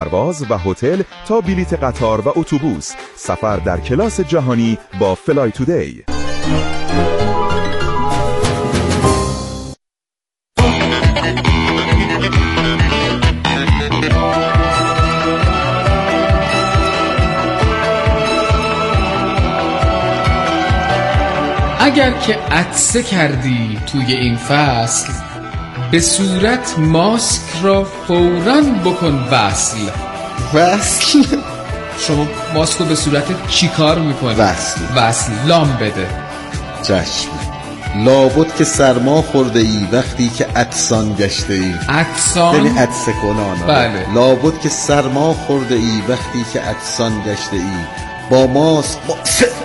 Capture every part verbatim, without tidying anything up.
پرواز و هتل تا بلیت قطار و اتوبوس. سفر در کلاس جهانی با فلای تودی. اگر که عطسه کردی توی این فصل، به صورت ماسک را فوراً بکن وصل. وصل؟ شما ماسک رو به صورت چی کار میکنی؟ وصل. وصل لام بده. چشم. لابد که سرما خورده ای وقتی که عطسان گشته ای. عطسان؟ یعنی عطسه کنان. بله. لابد که سرما خورده ای وقتی که عطسان گشته ای. با ماسک با...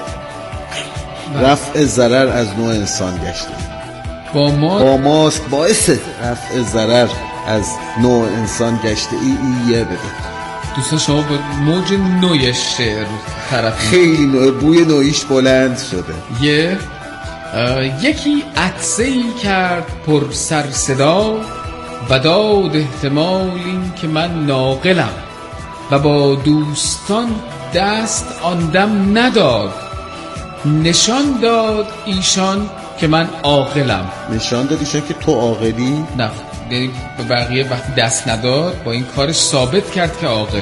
رفع ضرر از نوع انسان گشته. با ما با ماسک باعث رفع ضرر از نوع انسان گشته ای. ای یه بده. دوستان شما با موج نوی شعر طرف خیلی نوع بوی نویش بلند شده. یه یکی عطسه‌ای کرد پر سر صدا و داد احتمال این که من ناقلم و با دوستان دست آن دم نداد، نشان داد ایشان که من عاقلم. نشان داد ایشان که تو عاقلی؟ نه، یعنی به بقیه وقتی دست نداد با این کارش ثابت کرد که عاقله.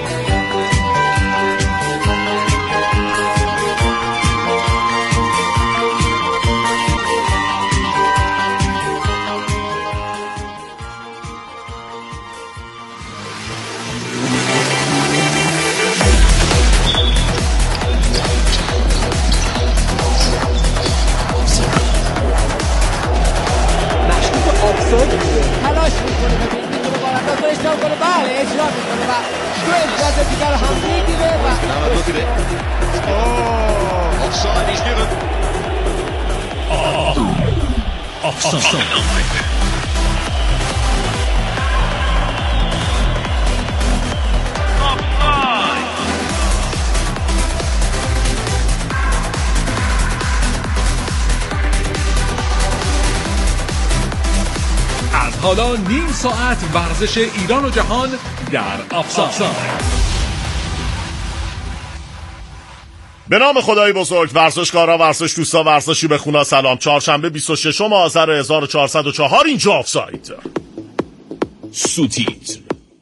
تلاش میکنه به این میکنه بارنداز رو اشترام کنه. بله اجرا میکنه و دو امتیاز دیگر هم میگیره و offside is given. Offside. حالا نیم ساعت ورزش ایران و جهان در آفساید. به نام خدای بزرگ. ورزشکارا، ورزش دوستا، ورزشی به خونا سلام. چهارشنبه بیست و ششم آذر هزار و چهارصد و چهار اینجا آفساید. سوتیتر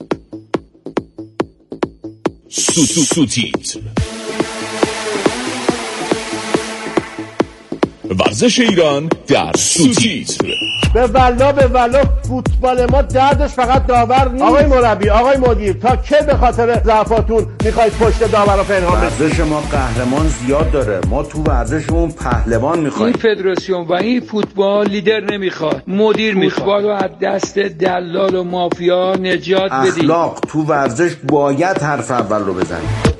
سوتیتر ورزش ایران در سوتیتر. به والله به والله فوتبال ما دردش فقط داور نیست. آقای مربی، آقای مدیر، تا که به خاطر ضعفاتون میخواید پشت داور رو پنهان بکنید؟ ورزش ما قهرمان زیاد داره، ما تو ورزشمون پهلوان میخوایم. این فدراسیون و این فوتبال لیدر نمیخواد، مدیر میخواد. فوتبال رو از دست دلال و مافیا نجات بدید. اخلاق تو ورزش باید حرف اول رو بزنید.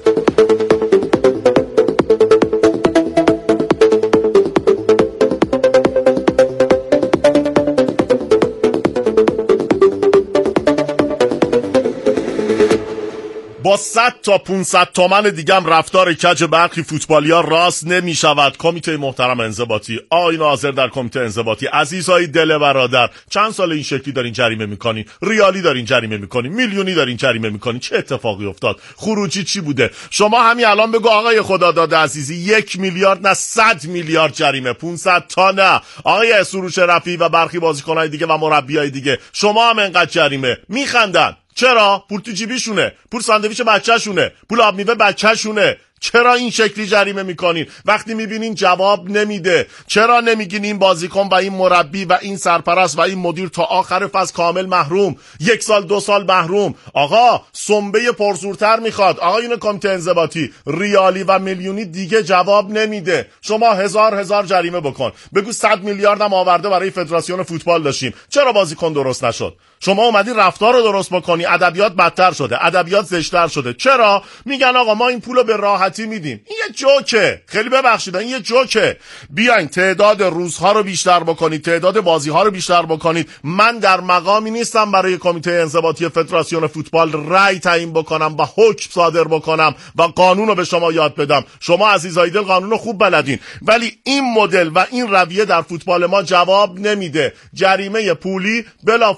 با صد تا پانصد تومن دیگم رفتار کج برخی فوتبالیا راست نمی شود. کمیته محترم انضباطی، آقای ناظر در کمیته انضباطی، عزیزای دل برادر، چند سال این شکلی دارین جریمه میکنین؟ ریالی دارین جریمه میکنین؟ میلیونی دارین جریمه میکنین؟ چه اتفاقی افتاد؟ خروجی چی بوده؟ شما همین الان بگو آقای خداداد عزیزی، یک میلیارد نه صد میلیارد جریمه، پانصد تا نه. آقای سروش رفیعی و برخی بازیکنای دیگه و مربیای دیگه، شما هم انقدر جریمه میخندن. چرا؟ پول تو جیبیشونه، پول ساندویچ بچه‌شونه، پول آب میوه بچه‌شونه. چرا این شکلی جریمه میکنین؟ وقتی میبینین جواب نمیده، چرا نمیگین این بازیکن و این مربی و این سرپرست و این مدیر تا آخر فصل کامل محروم، یک سال دو سال محروم؟ آقا سنبه پرزورتر میخواد. آقا این کمیته انضباطی ریالی و میلیونی دیگه جواب نمیده. شما هزار هزار جریمه بکن، بگو صد میلیارد هم آورده برای فدراسیون فوتبال داشتیم، چرا بازیکن درست نشد؟ شما اومدی رفتار رو درست بکنی، ادبیات بدتر شده، ادبیات زشتر شده. چرا؟ میگن آقا ما این پولو به راحتی میدیم. این یه جوکه، خیلی ببخشید این یه جوکه. بیاین تعداد روزها رو بیشتر بکنید، تعداد بازی‌ها رو بیشتر بکنید. من در مقامی نیستم برای کمیته انضباطی فدراسیون فوتبال رأی تعیین بکنم و حکم صادر بکنم و قانون رو به شما یاد بدم. شما عزیزای دل قانون رو خوب بلدین، ولی این مدل و این رویه در فوتبال ما جواب نمیده. جریمه پولی بلافاصله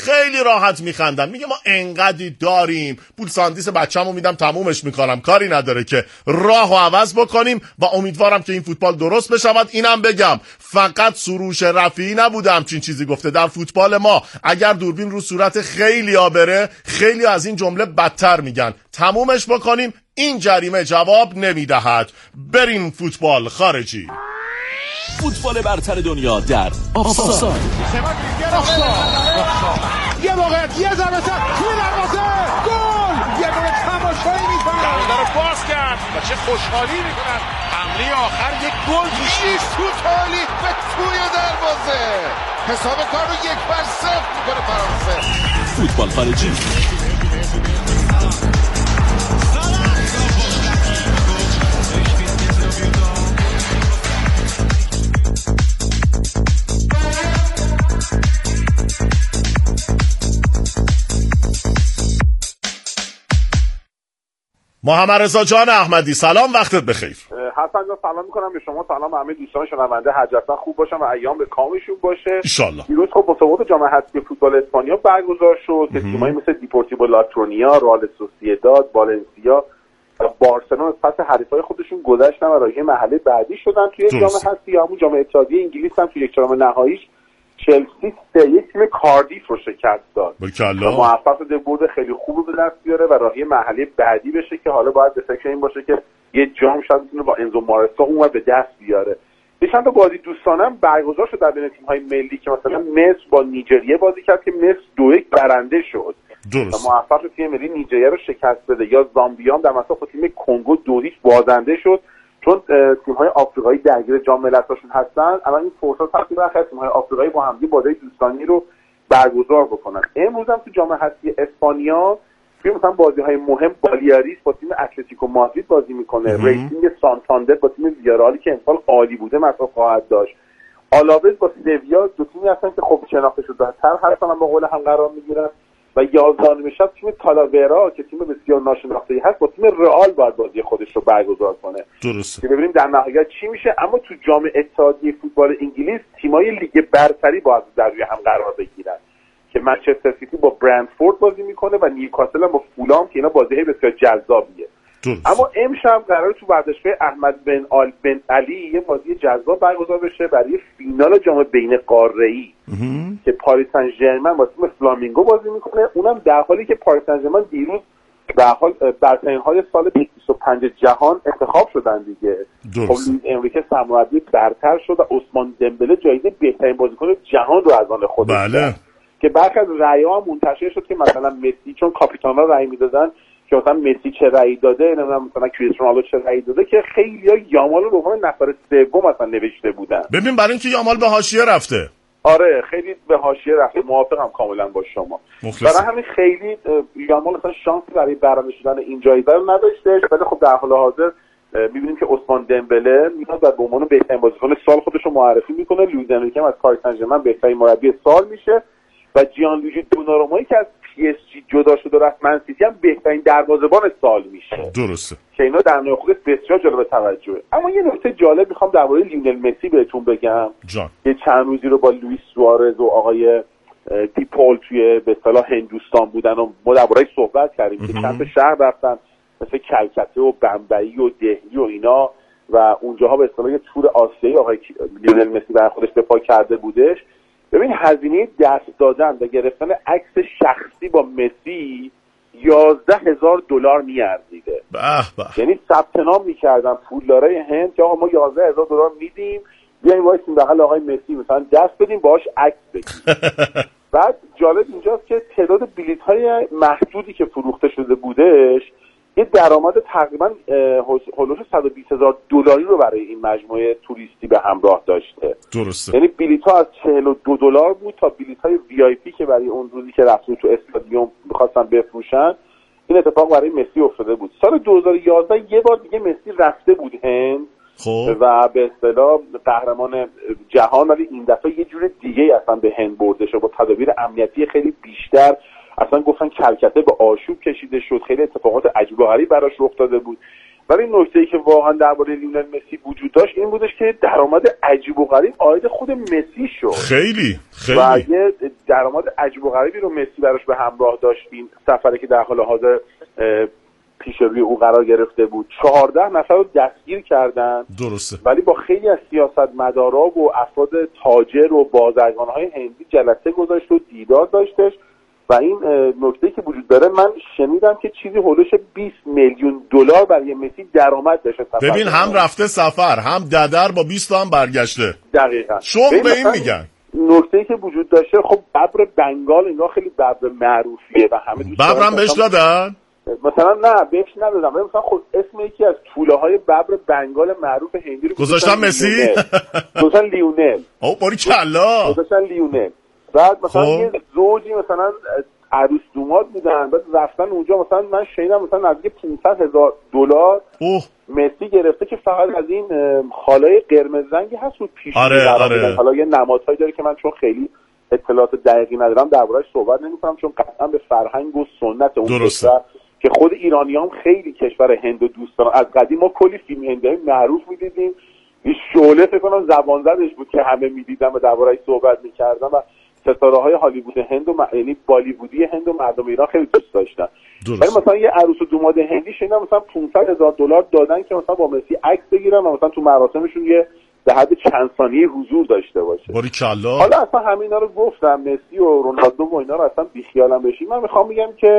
خیلی راحت میخندن. میگه ما انقدی داریم، پول ساندیس بچه‌مو میدم تمومش میکنم، کاری نداره که راهو عوض بکنیم و امیدوارم که این فوتبال درست بشود. اینم بگم فقط سروش رفیعی نبوده همچین چیزی گفته. در فوتبال ما اگر دوربین رو صورت خیلی‌ها بره، خیلی از این جمله بدتر میگن. تمومش بکنیم. این جریمه جواب نمیدهد. بریم فوتبال خارجی. فوتبال برتر دنیا در آفساید. یه موقعیت، یه ضربه توی دروازه، گل! یه گل تماشایی می‌کنن. دروازه رو باز کرد و چه خوشحالی می‌کنن. حمله آخر یک گل پیش تو تالی به توی دروازه. حساب کار رو یک بر صفر می‌کنه فرانسه. فوتبال خارجی. محمد رضا جان احمدی سلام، وقتت بخیر. حسن جان سلام میکنم به شما، سلام همه دوستان شنونده. حتما خوب باشن و ایام به کامشون باشه ان شاء الله. دیروز خب مسابقات جام حذفی فوتبال اسپانیا برگزار شد که تیمایی مثل دیپورتیو لاترونیا، رئال سوسییداد، والنسیا و بارسلون از پس حریفای خودشون گذشتن و راهی مرحله بعدی شدن توی جام حذفی. همون جام اتحادیه انگلیس هم توی یک چهارم نهاییش چلسی سه یک تیم کاردیف رو شکست داد. بکلا موفق شده برد خیلی خوب به دست بیاره و راهی مرحله بعدی بشه که حالا باید به فکر این باشه که یه جام شاید بتونه با انزو مارسا اون به دست بیاره. یه چند تا بازی دوستانم برگزار شد در بین تیم‌های ملی که مثلا مصر با نیجریه بازی کرد که مصر دو یک برنده شد. درست. و موفق شد تیم ملی نیجریه رو شکست بده. یا زامبیا هم در مساوی با تیم کنگو دو هیچ بازنده شد. چون تیم‌های آفریقایی درگیر جام ملت‌هاشون هستن، الان این فرصت هست که تیم‌های آفریقایی با هم بازی دوستانه رو برگزار بکنن. امروز هم تو جام حذفی اسپانیا توی مثلا بازی‌های مهم بالیاریس با تیم اتلتیکو مادرید بازی میکنه، ریسینگ سانتاندر با تیم ویارالی که امسال عالی بوده مثلا خواهد داشت، آلاوز با سویا، دو تیمی هستن که خب شناخته شده‌تر هستن با قول هم قرار میگیرن و یازده شب تیم تالاورا که تیم بسیار ناشناخته‌ای هست با تیم رئال باید بازی خودش رو برگزار کنه. درسته. که ببینیم در نهایت چی میشه. اما تو جام اتحادیه فوتبال انگلیس تیمای لیگ برتری باید در روی هم قرار بگیرن که منچستر سیتی با برندفورد بازی میکنه و نیوکاسل هم با فولام که اینا بازی‌های بسیار جذابیه. درست. اما امشب قراره تو ورزشگاه احمد بن آل بن علی یه بازی جذاب برگزار بشه برای فینال جام بین قاره‌ای که پاریس سن ژرمن با تیم فلامینگو بازی میکنه. اونم در حالی که پاریس سن ژرمن دیروز به حال برترین‌های سال بیست و پنج جهان انتخاب شدن دیگه. خب لوئیس انریکه سرمربی برتر شد و عثمان دمبله جایزه بهترین بازیکن جهان رو از آن خودش بله. که برخی از رأی‌ها هم منتشر شد که مثلا مسی چون کاپیتان‌ها رأی میدادن که مثلا مسی چه رأی داده، نمیدونم مثلا کریستیانو رونالدو چه رأی داده که خیلی‌ها یامال رو به عنوان نفر سوم مثلا نوشته بودن. ببین برای اینکه یامال به حاشیه رفته. آره خیلی به حاشیه رفته، موافقم کاملا با شما. برای همین خیلی یامال مثلا شانسی برای برنده شدن این جایزه رو نداشته، ولی خب در حال حاضر می‌بینیم که عثمان دمبله میاد و به عنوان بهترین بازیکن سال خودش رو معرفی میکنه. لوئیس انریکه از پاریس سن ژرمن بهترین مربی سال میشه و جیان لویجی دونارومایی که از پی اس جی جدا شده و رفت من سیتی هم بهترین دروازه‌بان سال میشه. درسته. که اینا در نوع خودش بسیار جالب توجهه. اما یه نکته جالب میخوام درباره لیونل مسی بهتون بگم. جان. یه چند روزی رو با لوئیس سوارز و آقای دیپول توی به اصطلاح هندوستان بودن و ما درباره‌اش صحبت کردیم که چند تا شهر رفتن مثل کلکته و بمبئی و دهلی و اینا و اونجاها به اصطلاح یه تور آسیایی آقای لیونل مسی برای خودش به پا کرده بودش. ببین هزینه دست دادن و گرفتن عکس شخصی با مسی یازده هزار دلار میارزیده. به به. یعنی ثبت نام میکردن پولدارای هند که آقا ما یازده هزار دلار میدیم بیایم وایسیم بغل آقای مسی مثلا دست بدیم باهاش عکس بگیریم. بعد جالب اینجاست که تعداد بلیط‌های محدودی که فروخته شده بودش یه درآمد تقریبا حدود صد و بیست هزار دلاری رو برای این مجموعه توریستی به همراه داشته. درسته. یعنی بلیط‌ها از چهل و دو دلار بود تا بلیط‌های وی آی پی که برای اون روزی که رفتن تو استادیوم می‌خواستن بفروشن. این اتفاق برای مسی افتاده بود. سال دو هزار و یازده یه بار دیگه مسی رفته بود هند خب. و به اصطلاح قهرمان جهان، ولی این دفعه یه جور دیگه اصلا به هند برده شد با تدابیر امنیتی خیلی بیشتر. اصلا گفتن کلکته به آشوب کشیده شد، خیلی اتفاقات عجیب و غریب براش رخ داده بود. ولی نکته‌ای که واقعا درباره لیونل مسی وجود داشت این بودش که درآمد عجیب و غریب عاید خود مسی شد. خیلی خیلی و یه درآمد عجیب و غریبی رو مسی براش به همراه داشت. این سفری که در حال حاضر پیش روی او قرار گرفته بود چهارده نفر رو دستگیر کردن. درسته. ولی با خیلی از سیاستمدارا و افراد تاجر و بازرگان‌های هندی جلسه گذاشت و دیدار داشتش و این نکته که وجود داره من شنیدم که چیزی حدود بیست میلیون دلار برای مسی درآمد داشته. ببین هم رفته سفر هم ددر با بیست تا هم برگشته. دقیقاً. شغل به این میگن. نکته‌ای که وجود داشته خب ببر بنگال اینا خیلی ببر معروفیه و همه دوست دارن. ببرم بهش دادن؟ مثلا نه بهش ندادم ولی مثلا خود اسم یکی از توله ببر بنگال معروف هندی رو گذاشتن مسی. گذاشتن لیونل. او باری کلا. گذاشتن لیونل. بعد مثلا خب. یه زوجی مثلا عروس دوماد بودن بعد رفتن اونجا مثلا من شنیدم مثلا نزدیک پانصد هزار دلار مسی گرفته که فقط از این خالای قرمز رنگی هست رو پیش. آره آره. حالا یه نمادهایی داره که من چون خیلی اطلاعات دقیقی ندارم درباره‌اش صحبت نمی‌کنم چون قطعا به فرهنگ و سنت اون کشور که خود ایرانیام خیلی کشور هندو دوست دارن. از قدیم ما کلی فیلم هندی معروف می‌دیدیم. این شعله فکر کنم زبان زدش بود که همه می‌دیدن و درباره‌اش صحبت می‌کردن و ستاره‌های هالیوود هند و م... یعنی بالیوودی هند و مردم ایران خیلی دوست داشتن. ولی مثلا یه عروس و دوماد هندی شنیدم مثلا پانصد هزار دلار دادن که مثلا با مسی عکس بگیرن و مثلا تو مراسمشون یه به حد چند ثانیه حضور داشته باشه. باریکلا. حالا اصلا همینا رو گفتم مسی و رونالدو و اینا رو اصلا بیخیالم بشیم. من میخوام بگم که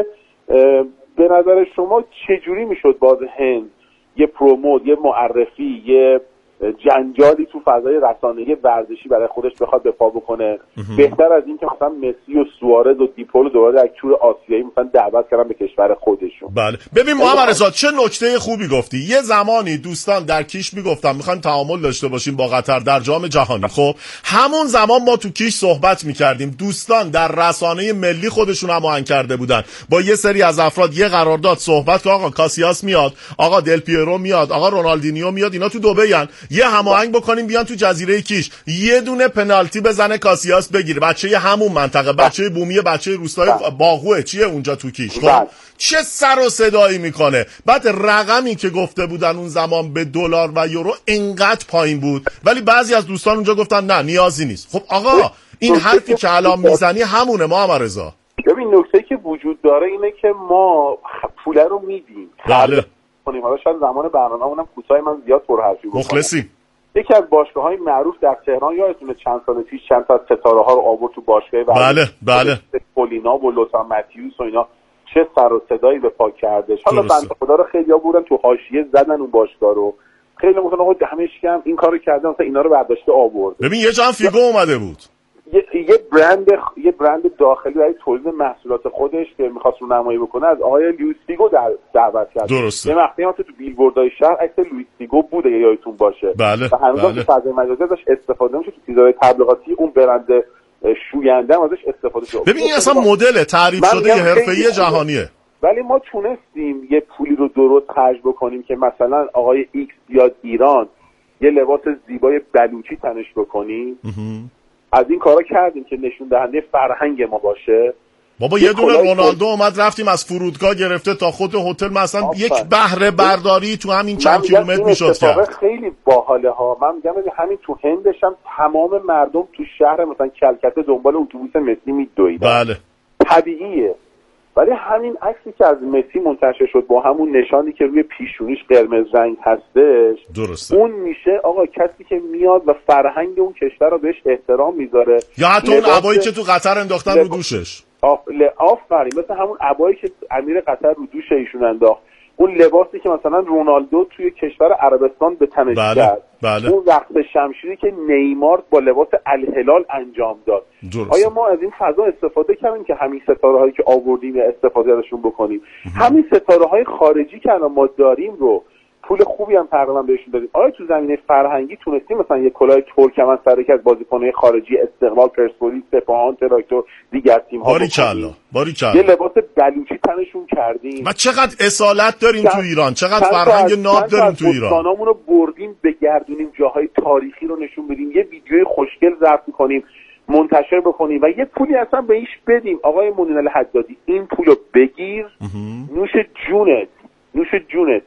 به نظر شما چجوری میشد باز هند یه پروموت یه معرفی یه جنجالی تو فضای رسانه‌ای ورزشی برای خودش بخواد به پا بکنه بهتر از این که مثلا مسی و سوارز و دیپول دوباره در تور آسیایی مثلا دعوت کردن به کشور خودشون. بله ببین محمد رضا چه نکته خوبی گفتی. یه زمانی دوستان در کیش میگفتن میخوایم تعامل داشته باشیم با قطر در جام جهانی. خب همون زمان ما تو کیش صحبت میکردیم دوستان در رسانه ملی خودشون هماهنگ کرده بودن با یه سری از افراد یه قرارداد صحبت که آقا کاسیاس میاد آقا دل پیرو میاد آقا رونالدینیو میاد اینا تو دبی ان یه هماهنگ بکنیم بیان تو جزیره کیش یه دونه پنالتی بزنه کاسیاس بگیره بچه همون منطقه بچه بومی بچه روستای باغوه چیه اونجا تو کیش. خب چه سر و صدایی میکنه. بعد رقمی که گفته بودن اون زمان به دلار و یورو انقدر پایین بود ولی بعضی از دوستان اونجا گفتن نه نیازی نیست. خب آقا این حرفی که الان میزنی همونه محمد رضا. ببین نکته که وجود داره اینه که ما پول رو میدیم. بله. کنیم حالا شاید زمان برنامه‌مونم کوتاه من زیاد پرحرفی بکنم. مخلصی. یکی از باشگاه‌های معروف در تهران یادتونه چند سال پیش چند تا ستاره‌ها رو آورد تو باشگاه بله بله پولینا و لوتان ماتیوس و اینا چه سر و صدایی به پا کردش. حالا بنده خدا رو خیلی‌ها بودن تو حاشیه زدن اون باشگاه رو خیلی مثلا آقا دمش گرم این کارو کرده مثلا اینا رو برداشته آورد. ببین یه جام فیگو اومده بود یه یه برند یه برند داخلی برای تولید محصولات خودش که می‌خواست رو نمایی بکنه از آقای لوئیس فیگو در دعوت کرد. درسته. یه وقتی هم تو بیلبوردهای شهر عکس لوئیس فیگو بوده یادتون باشه. بله. و هنوز بله. تو فضای مجازی ازش استفاده میشه تو چیزهای تبلیغاتی اون برند شوینده هم ازش استفاده شده. ببین این اصلا مدل تعریف شده حرفه‌ای جهانیه. ولی ما تونستیم یه پولی رو درست خرج بکنیم که مثلا آقای ایکس بیاد ایران یه لباس زیبای بلوچی تنش بکنیم. از این کارا کردیم که نشون دهنده فرهنگ ما باشه. بابا یه دونه رونالدو اومد رفتیم از فرودگاه گرفته تا خود هتل مثلا آفر. یک بهره برداری تو همین چند کیلومتر میشد کرد. خیلی باحاله ها. من میگم همین تو هندش هم تمام مردم تو شهر مثلا کلکته دنبال اتوبوس مسی میدویدن. بله. طبیعیه. ولی همین عکسی که از مسی منتشر شد با همون نشانی که روی پیشونیش قرمز رنگ هستش درسته. اون میشه آقا کسی که میاد و فرهنگ اون کشور رو بهش احترام میذاره. یا حتی اون عبایی که تو قطر انداختن لب... رو دوشش آفرین مثل همون عبایی که امیر قطر رو دوش ایشون انداخت اون لباسی که مثلا رونالدو توی کشور عربستان به تنش بله. کرد بله. اون رقص شمشیری که نیمار با لباس الهلال انجام داد. درست. آیا ما از این فضا استفاده کردیم که همین ستاره هایی که آوردیم استفاده ازشون بکنیم؟ همین ستاره های خارجی که الان ما داریم رو پول خوبی هم تقریبا بهشون دادیم. آیا تو زمینه فرهنگی تونستیم مثلا یه کلاه ترکمن سر که از بازیکن‌های خارجی استقلال، پرسپولیس، سپاهان، تراکتور دیگر تیم‌ها باریکلا باریکلا یه لباس بلوچی تنشون کردیم و چقدر اصالت داریم تو ایران، چقدر فرهنگ ناب داریم تو ایران. داستانامون رو بردیم بگردونیم، جاهای تاریخی رو نشون بدیم، یه ویدیوی خوشگل ضبط کنیم منتشر بکنیم و یه پولی اصلا بهش بدیم. آقای مونین الحدادی این پولو بگیر، نوش جونت، نوش جونت.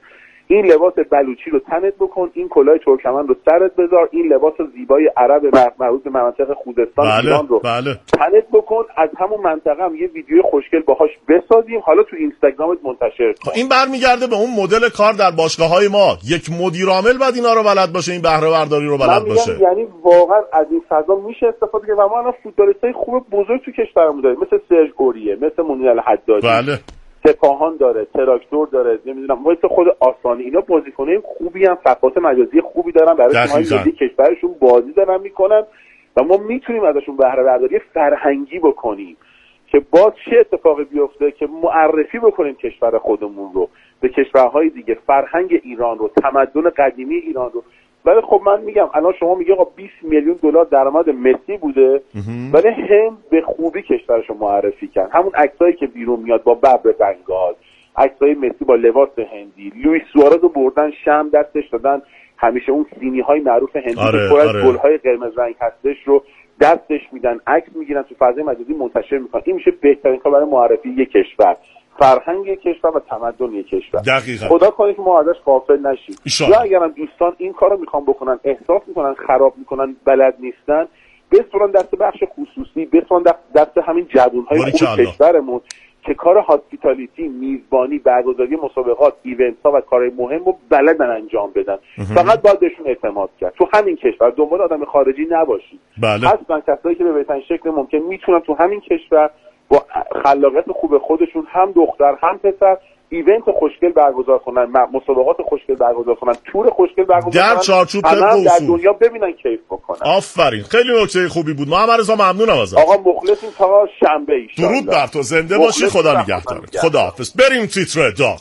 این لباس بلوچی رو تنت بکن، این کلاه ترکمن رو سرت بذار، این لباس زیبای عرب مربوط به مناطق خوزستان بله، ایران رو بله. تنت بکن، از همون منطقه هم یه ویدیو خوشگل باهاش بسازیم، حالا تو اینستاگرامت منتشر کن. این برمیگرده به اون مدل کار در باشگاه‌های ما. یک مدیر عامل باید اینا رو بلد باشه، این بهره برداری رو بلد باشه. یعنی واقعا از این فضا میشه استفاده کرد و ما الان فوتبالیستای خوب بزرگ تو کشورمون داریم، مثل سرج اوریه، مثل منیر الحدادی، بله. سپاهان داره، تراکتور داره، نمیدونم مثل خود آسانی، اینا بازیکنای خوبی هم، صفات مجازی خوبی دارن، برای تیم‌های ملی کشورشون بازی دارن میکنن و ما میتونیم ازشون بهره برداری فرهنگی بکنیم که باز چه اتفاقی بیفته که معرفی بکنیم کشور خودمون رو به کشورهای دیگه، فرهنگ ایران رو، تمدن قدیمی ایران رو. ولی خب من میگم الان شما میگه آقا بیست میلیون دلار درآمد مسی بوده، ولی هند به خوبی کشورشو معرفی کرد. همون عکسایی که بیرون میاد با ببر بنگال، عکسای مسی با لباس هندی، لوئیس سوارز رو بردن شم دستش دادن، همیشه اون سینی های معروف هندی آره، که پر از آره. گل های قرمز رنگ هستش رو دستش میدن، عکس میگیرن، تو فضای مجازی منتشر میکنن. این میشه بهترین کار برای معرفی یک کشور، فرهنگ یک کشور و تمدن یک کشور. دقیقاً. خدا کنه که ما ازش غافل نشیم. ایشالله. یا اگرم دوستان این کارو میخوان بکنن، احساس میکنن خراب میکنن، بلد نیستن، بسپرن دست بخش خصوصی، بسپرن دست همین جوانهای خوب کشورمون که کار هاسپیتالیتی، میزبانی، برگزاری مسابقات، ایونت ها و کارهای مهم رو بلدن انجام بدن. فقط باید بهشون اعتماد کرد. تو همین کشور دنبال آدم خارجی نباشید. بله. هستن کسایی که به بهترین شکل ممکن میتونن تو همین کشور با خلاقیت خوب خودشون، هم دختر هم پسر، ایونت خوشگل برگزار کنن، مسابقات خوشگل برگزار کنن، تور خوشگل برگزار کنن، در چارچوب همه در دنیا ببینن، کیف بکنن. آفرین، خیلی نکته خوبی بود. محمد رضا ممنونم ازت. آقا مخلصیم تا شنبه ایشالله. درود بر تو، زنده باشی، خدا نگهدارت. خداحافظ. بریم تیتر داغ.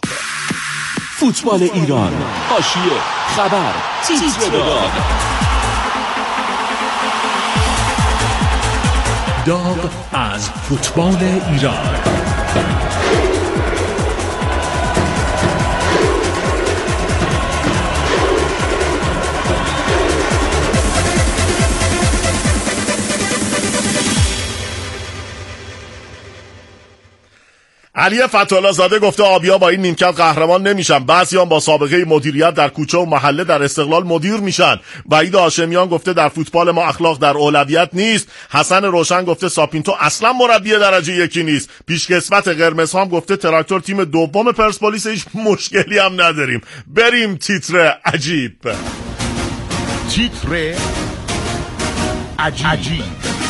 فوتبال ایران، حاشیه، خبر، تیتر داغ. داغ از فوتبال ایران. علی فتح‌الله زاده گفته آبیا با این نیمکت قهرمان نمیشن، بعضیان با سابقه مدیریت در کوچه و محله در استقلال مدیر میشن. وحید هاشمیان گفته در فوتبال ما اخلاق در اولویت نیست. حسن روشن گفته ساپینتو اصلا مربی درجه یکی نیست. پیشکسوت قرمزها هم گفته تراکتور تیم دوم پرسپولیس، هیچ مشکلی هم نداریم. بریم تیتر عجیب. تیتر عجیب, عجیب.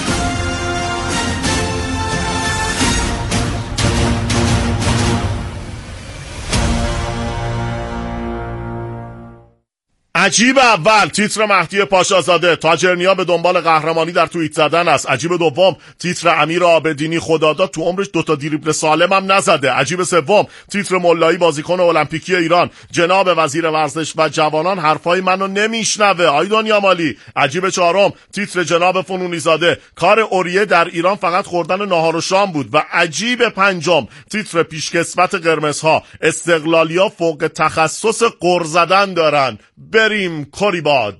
عجیب اول، تیتر مهدی پاشازاده، تاجرنیا به دنبال قهرمانی در توییت زدن است. عجیب دوم، تیتر امیر آبدینی، خداداد تو عمرش دوتا دریبل سالم هم نزده. عجیب سوم، تیتر ملایی بازیکن المپیکی ایران، جناب وزیر ورزش و جوانان حرفای منو نمیشنوه. آی دنیا مالی. عجیب چهارم، تیتر جناب فنونی زاده، کار اوریه در ایران فقط خوردن ناهار و شام بود. و عجیب پنجم، تیتر پیشکسوت قرمزها، استقلالیا فوق تخصص قر زدن دارن. بریم کوریباد.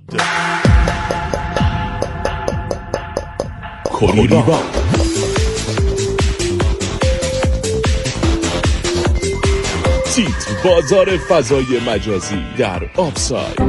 کوریباد تیتر بازار فضای مجازی در آفساید.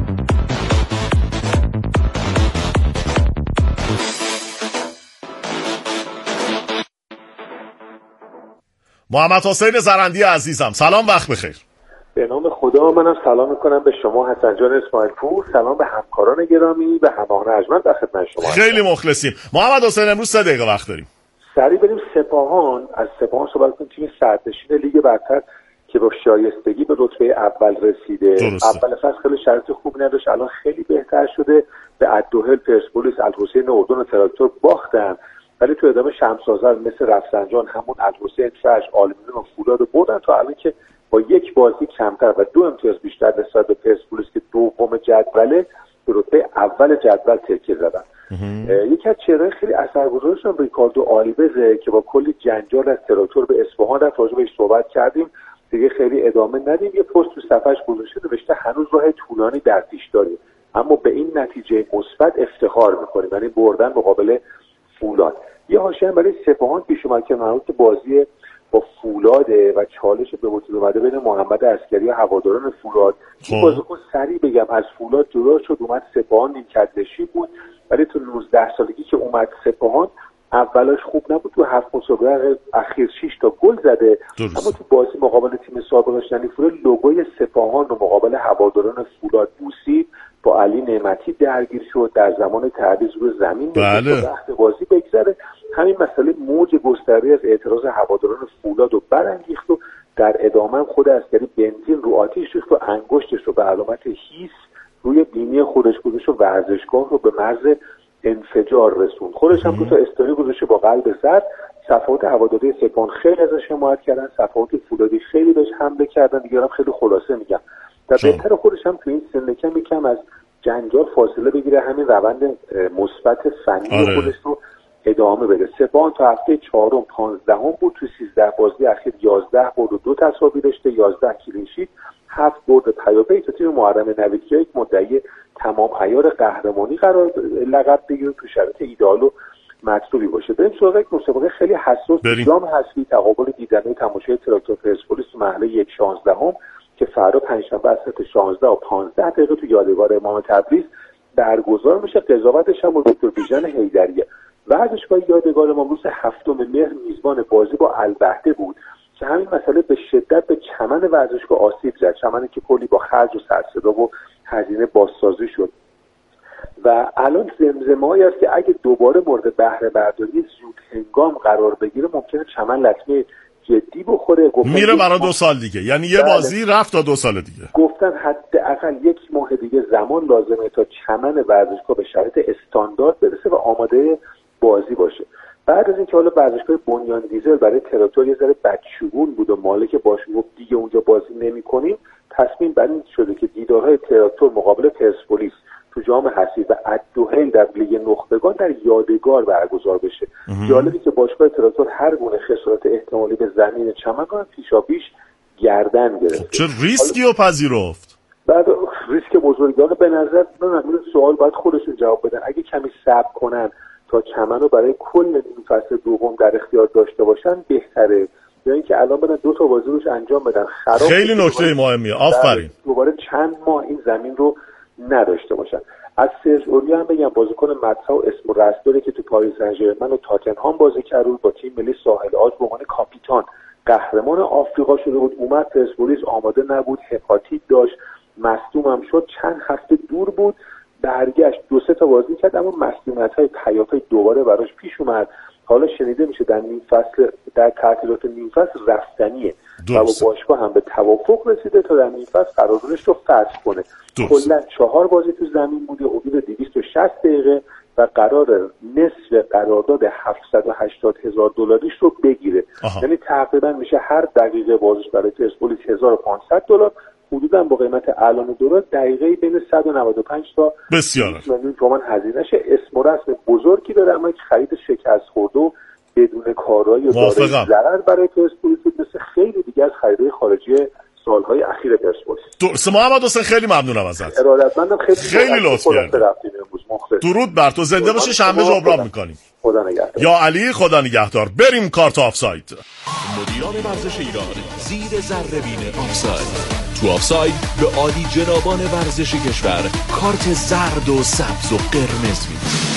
محمد حسین زرندی عزیزم، سلام، وقت بخیر. به نام خدا، منم سلام میکنم به شما حسن جان اسماعیل پور، سلام به همکاران گرامی، به هماهنگ ارجمند در خدمت شما. خیلی مخلصیم. محمد حسین امروز سه دقیقه وقت داریم. سریع بریم سپاهان. از سپاهان صحبت کنیم، تیم صدرنشین لیگ برتر که با شایستگی به رتبه اول رسیده. درسته. اول فصل خیلی شرایط خوب نداشت، الان خیلی بهتر شده. به الدوحل، پرسپولیس، الحسین اردن و تراکتور باختن، ولی تو ادامه شمس آذر مثل رفسنجان، همون الحسین فرش، آلومینیوم و فولاد بردن تا الان که با یک بازی کمتر و دو امتیاز بیشتر نسبت به پرسپولیس که دوم جدوله به رتبه اول جدول تکیه زدن. یکی از چهره‌های خیلی اثرگذارشون ریکاردو آلوزه که با کلی جنجال از تراکتور به اصفهان رفت، راجع بهش صحبت کردیم دیگه، خیلی ادامه ندیم. یه پست تو صفحش گذاشته نوشته هنوز راه طولانی در پیش داریم اما به این نتیجه مثبت افتخار می‌کنیم، یعنی بردن مقابل فولاد. یه حاشیه برای سپاهان پیش اومد که مربوط بازی با فولاده و چالش به وجود اومده بین محمد عسکری و هواداران فولاد. این بازیکن سریع بگم از فولاد جدا شد، اومد سپاهان، نیمکت‌نشین بود، ولی تو نوزده سالگی که اومد سپاهان اولاش خوب نبود، تو هفت مسابقه اخیر شش تا گل زده. درست. اما تو بازی مقابل تیم سابقش یعنی فولاد لوگوی سپاهان رو مقابل هواداران فولاد بوسید، با علی نعمتی درگیر شد، در زمان تعویض روی زمین بله. وقت بازی بگذره. همین مسئله موج گسترده از اعتراض هواداران فولاد رو برانگیخت و در ادامه خود عسکری بنزین رو آتیش ریخت و انگشتش رو به علامت هیس روی بینی خودش گذاشت و ورزشگاه رو به مرز انفجار رسوند. خودش هم دو تا استوری گذاشته با قلب سرد. صفحات هواداری سپاهان خیلی ازش حمایت کردن، صفحات فولادی خیلی بهش حمله کردن. دیگه هم خیلی خلاصه میگم در بهتر خودش هم تو این سن کم یکم از جنجال فاصله بگیره، همین روند مثبت فنی آره. خودش رو ادامه بده. سپاهان تا هفته چهارم پانزدهم بود، تو سیزده بازی اخیر یازده برد و دو تساوی داشته، یازده کلین شیت، هفت برد پیاپی. تا تیم محرم نوید که یک مدعی تمام عیار قهرمانی قرار لقب بگیره تو شرایط ایدئال و مطلوبی باشه. بریم سراغ یک مسابقه خیلی حساس، جام حذفی تقابل دیدنی تماشای تراکتور پرسپولیس تو مرحله یک شانزدهم که فردا پنجشنبه از ساعت شانزده و پانزده دقیقه تو یادگار امام تبریز برگزار میشه. قضاوتش هم با دکتر بیژن حیدریه. ورزشگاه یادگار امام روز هفتم مهر میزبان بازی با الوحده بود که همین مسئله به شدت به چمن ورزشگاه آسیب زد، چمنی که کلی با خرج و سرصدا و هزینه بازسازی شد و الان زمزمه‌ای است که اگه دوباره مورد بهره برداری زود هنگام قرار بگیره ممکنه چمن لطمه جدی بخوره. میره برای دو سال دیگه، یعنی یه بله. بازی رفت تا دو سال دیگه. گفتن حداقل یک ماه دیگه زمان لازمه تا چمن ورزشگاه به شرایط استاندارد برسه و آماده بازی باشه. بعد از اینکه حالا ورزشگاه بنیان دیزل برای تراکتور یه ذره بدشگون بود و مالک باش گفت دیگه اونجا بازی نمی‌کنیم، تصمیم بر این شده که دیدارهای تراکتور مقابل پرسپولیس تو جام حذفی و الدوحیل در لیگ نخبگان در یادگار برگزار بشه. جالبی که باشگاه تراکتور هر گونه خسارت احتمالی به زمین چمن رو پیشاپیش گردن گرفت. چه ریسکی رو پذیرفت؟ بعد ریسک بزرگانه به نظر من سوال باید خودشون جواب بدن. اگه کمی صبر کنن تا چمن رو برای کل این فصل دوم در اختیار داشته باشن بهتره، یا اینکه الان بدن دو تا بازی روش انجام بدن خراب. خیلی نکته مهمیه، آفرین. دوباره چند ماه این زمین رو نداشته باشن. از سرژ اوریا هم بگم بازیکن مدفع و اسم و رسداری که تو پاریس سن ژرمن و تاتنهام بازی کرد با تیم ملی ساحل آج به عنوان کاپیتان قهرمان آفریقا شده بود. اومد پرسپولیس آماده نبود، هپاتیت داشت، مصدوم هم شد، چند هفته دور بود، برگشت دو سه تا بازی کرد اما مصدومیت‌های پیاپی دوباره براش پیش اومد. حالا شنیده میشه در نیم فصل در تعطیلات نیم فصل رفتنیه و با باشگاه هم به توافق رسیده تا در نیم فصل قراردادش رو فسخ کنه. کلا چهار بازی تو زمین بوده، حدود دویست و شصت دقیقه و قرار نصف قرارداد هفتصد و هشتاد هزار دلاریش رو بگیره. یعنی تقریبا میشه هر دقیقه بازیش برای پرسپولیس هزار و پانصد دلار، حدوداً با قیمت الان دلار دقیقه‌ای بین صد و نود و پنج تا بسیار میلیون تومان هزینه‌ش. اسم و رسم بزرگی داره اما خرید شکست خورده و بدون کارایی و دارای ضرر برای پرسپولیس مثل خیلی دیگه از خریدهای خارجی سالهای اخیر پرسپولیس. درست. محمد حسین خیلی ممنونم ازت. ارادتمندم، خیلی خیلی لطف کردی. درود بر تو، زنده باشی، شنبه جبران می‌کنیم. خدا نگهدار. یا علی خدا نگهدار. بریم کارت آفساید. مدیران ورزش ایران زیر ذره‌بین آفساید. تو آفساید به عالی جنابان ورزش کشور کارت زرد و سبز و قرمز میدن.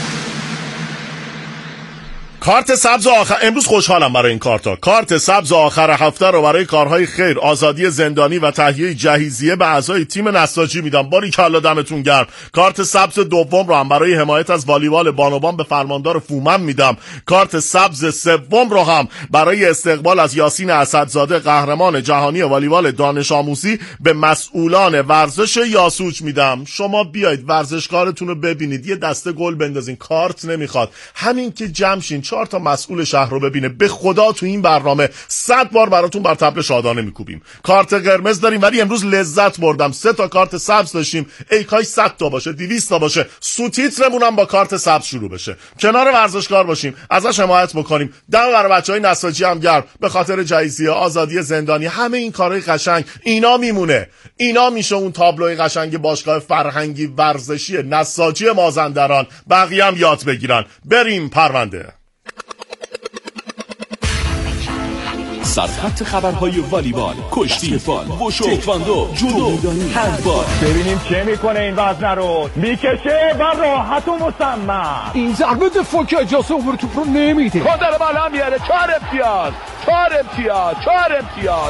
کارت سبز آخر امروز خوشحالم برای این کارتا. کارت سبز آخر هفته رو برای کارهای خیر، آزادی زندانی و تهیه جهیزیه به اعضای تیم نساجی میدم. باری کلا دمتون گرم. کارت سبز دوم رو هم برای حمایت از والیبال بانوان به فرماندار فومن میدم. کارت سبز سوم رو هم برای استقبال از یاسین اسدزاده قهرمان جهانی والیبال دانش آموزی به مسئولان ورزش یاسوج میدم. شما بیاید ورزشکارتون رو ببینید، یه دسته گل بندازین، کارت نمیخواد. همین که جمع شین چهار تا مسئول شهر رو ببینه، به خدا تو این برنامه صد بار براتون بر طبل شادانه میکوبیم. کارت قرمز داریم ولی امروز لذت بردم. سه تا کارت سبز داشتیم، ای کاش صد تا باشه، دویست تا باشه، سوتیترمون هم با کارت سبز شروع بشه. کنار ورزشکار باشیم، ازش حمایت بکنیم. دم برای بچهای نساجی هم گرم به خاطر جایزه آزادی زندانی. همه این کارهای قشنگ اینا میمونه. اینا میشه اون تابلوی قشنگ باشگاه فرهنگی ورزشی نساجی مازندران. بقیه هم یاد بگیرن. بریم پرونده. سرخط خبرهای والیبال، کشتی فال، وشو، تکواندو، جودو میدانی، هندبال. ببینیم چه میکنه این وزنه رو. میکشه و راحت و مصمم. این ضربه دفاع که اجازه عبور توپ رو نمیده. کندر بالا میاره. چهار امتیاز. چهار امتیاز. چهار امتیاز.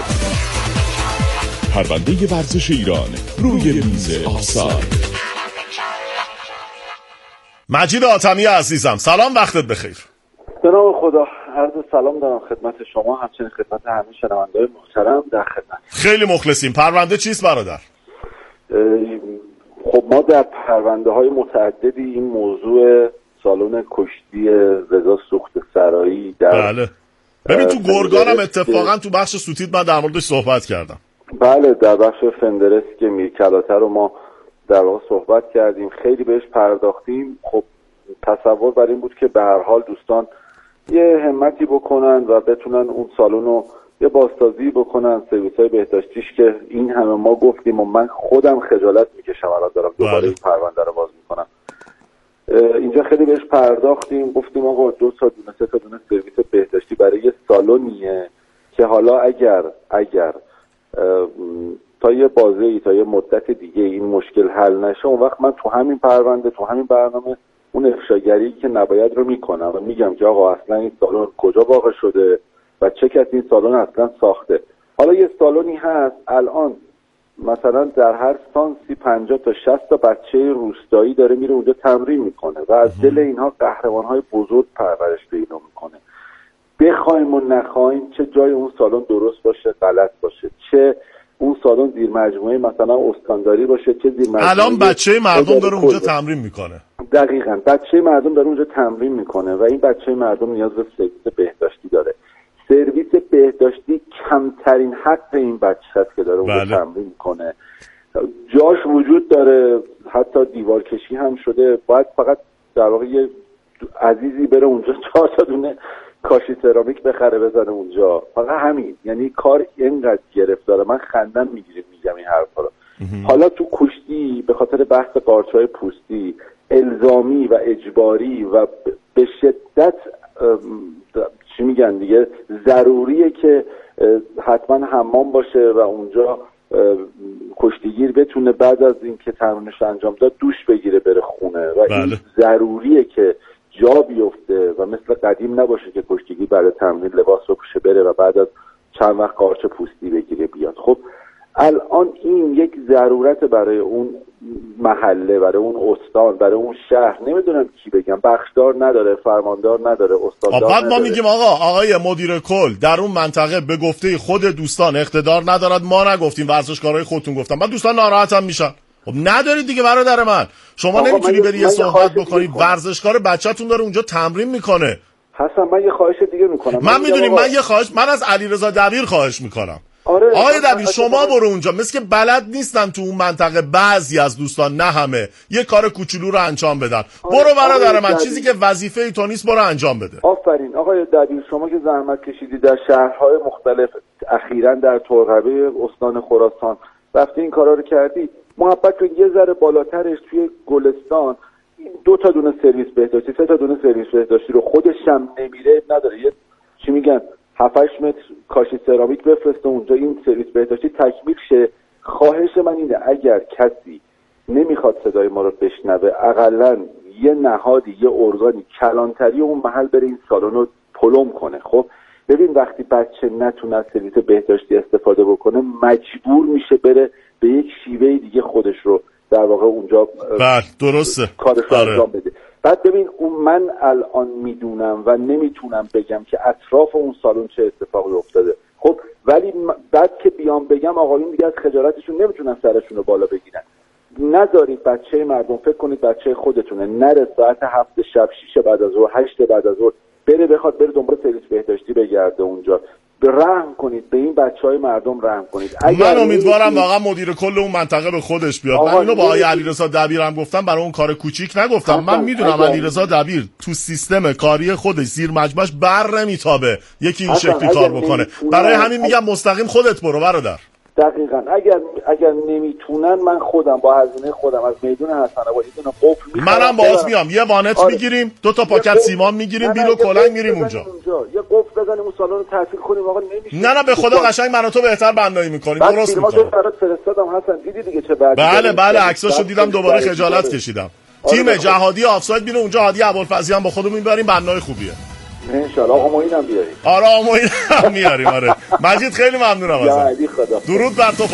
پرونده ورزش ایران روی میز آفساید. مجید حاتمی عزیزم، سلام، وقتت بخیر. به نام خدا، عرض سلام دارم خدمت شما، همچنین خدمت همه شنونده‌های محترم در خدمت. خیلی مخلصیم. پرونده چیست برادر؟ خب ما در پرونده‌های متعددی این موضوع سالن کشتی رضا سوخت سرایی در بله. ببین تو گرگان هم اتفاقا تو بخش سوتید من در موردش صحبت کردم. بله، در بخش فندرس که میرکلاته رو ما در واقع صحبت کردیم، خیلی بهش پرداختیم. خب تصور بر این بود که به هر حال دوستان یه همتی بکنن و بتونن اون سالن رو یه بازسازی بکنن، سرویس‌های بهداشتیش که این همه ما گفتیم و من خودم خجالت میکشم الان دارم دوباره این پرونده رو باز میکنم. اینجا خیلی بهش پرداختیم، گفتیم آقا دو تا دونه سه تا دونه سرویس بهداشتی برای یه سالنیه که حالا اگر اگر تا یه بازه‌ای تا یه مدت دیگه این مشکل حل نشه، اون وقت من تو همین پرونده تو همین برنامه اون افشاگری که نباید رو میکنم و میگم که آقا اصلا این سالن کجا واقع شده و چه کسی این سالن اصلا ساخته. حالا یه سالنی هست الان مثلا در هر سانسی پنجاه تا شصت تا بچه روستایی داره میره اونجا تمرین میکنه و از دل اینها قهرمانهای بزرگ پرورش پیدا میکنه. بخوایم و نخوایم، چه جای اون سالن درست باشه غلط باشه، چه اون سالن زیر مجموعه مثلا استانداری باشه، چه زیر مجموعه الان بچه مردم داره اونجا تمرین میکنه. دقیقاً بچه مردم داره اونجا تمرین میکنه و این بچه مردم نیاز به سرویس بهداشتی داره. سرویس بهداشتی کمترین حق این بچه است که داره اونجا بله. تمرین میکنه. جاش وجود داره، حتی دیوار کشی هم شده، باید فقط در واقع یه عزیزی بره اونجا چهار تا دونه کاشی سرامیک بخره بزنه اونجا، فقط همین. یعنی کار اینقدر گرفت داره، من خندم میگیره میگم این حرفا رو. حالا تو کشتی به خاطر بحث قارچ‌های پوستی الزامی و اجباری و به شدت چی میگن دیگه ضروریه که حتما حمام باشه و اونجا کشتیگیر بتونه بعد از اینکه تمرینش انجام داد دوش بگیره بره خونه و بله. این ضروریه که جا بیفته و مثل قدیم نباشه که کشتیگیر برای تمرین لباس رو پوشه بره و بعد از چند وقت قارچ پوستی بگیره بیاد. خب الان این یک ضرورت برای اون محله، برای اون استان، برای اون شهر، نمیدونم کی بگم، بخشدار نداره، فرماندار نداره، استاندار بعد نداره. ما میگیم آقا آقای مدیر کل در اون منطقه به گفته خود دوستان اقتدار ندارد، ما نگفتیم، ورزشکارای خودتون گفتن، بعد دوستان ناراحت هم میشن. خب ندارید دیگه برادر من، شما نمیتونی بری یه صحبت بکنی، ورزشکار بچه‌تون داره اونجا تمرین میکنه. حسن من یه خواهش دیگه میکنم، من میدونم من یه خواهش من از علیرضا دبیر خواهش میکنم. آره آقای دبیر شما برو اونجا، مثل که بلد نیستن تو اون منطقه بعضی از دوستان، نه همه، یه کار کوچولو رو انجام بدن. آره. برو برادر من، چیزی که وظیفه تو نیست برو انجام بده. آفرین آقای دبیر، شما که زحمت کشیدی در شهرهای مختلف، اخیراً در ترقبه استان خراسان رفتی این کارا رو کردی، محبت کن یه ذره بالاترش توی گلستان دو تا دونه سرویس بهداشتی، سه تا دونه سرویس بهداشتی رو خودش هم نمیره نداره، یه چی میگن هفت هشت متر کاشی سرامیک بفرسته اونجا این سرویس بهداشتی تکمیل شه. خواهش من اینه اگر کسی نمیخواد صدای ما رو بشنوه، اقلن یه نهادی، یه ارگانی کلانتری اون محل بره این سالن رو پلم کنه. خب ببین وقتی بچه نتونه از سرویس بهداشتی استفاده بکنه، مجبور میشه بره به یک شیوه دیگه خودش رو در واقع اونجا بله درسته کارش رو انجام بده. بعد ببین اون من الان میدونم و نمیتونم بگم که اطراف اون سالن چه اتفاقی افتاده. خب ولی بعد که بیام بگم آقایون دیگه از خجالتشون نمیتونن سرشون رو بالا بگیرن. نذارید بچه مردم، فکر کنید بچه خودتونه، نره ساعت هفت شب، شیش بعد از ظهر، هشت بعد از ظهر بره بخواد بره دنبال سرویس بهداشتی بگرده اونجا. رحم کنید به این بچهای مردم، رحم کنید. من امیدوارم واقعا مدیر کل اون منطقه به خودش بیاد. من اینو با آقای علیرضا دبیر هم گفتم، برای اون کار کوچیک نگفتم. من میدونم علیرضا دبیر تو سیستم کاری خودش زیر مجموعش بر نمیتابه یکی این شکلی کار بکنه. برای همین میگم مستقیم خودت برو برادر. دقیقاً. اگر اگر نمیتونن من خودم با هزینه خودم از میدون حسن آبادی یه دونه قفل میخرم، منم باهات میام، یه وانت آره. میگیریم، دو تا پاکت سیمان میگیریم، بیل و کلنگ میریم اونجا. اونجا یه قفل بزنیم اون سالن رو تعطیل کنیم. آقا نمیشه. نه نه به خدا قشنگ من و تو بهتر بندایی میکنیم. درست میگم. من برات فرستادم حسن، دیدی دیگه چه بعد. بله بله عکساشو دیدم، دوباره خجالت کشیدم. تیم جهادی آفساید میره اونجا، هادی ابوالفضلی هم با خودمون میبریم، بنای خوبیه ان شاء الله. آقا معین هم بیاریم. آره آقا معین هم میاریم. آره مجید خیلی ممنونم ازت. درود بر تو.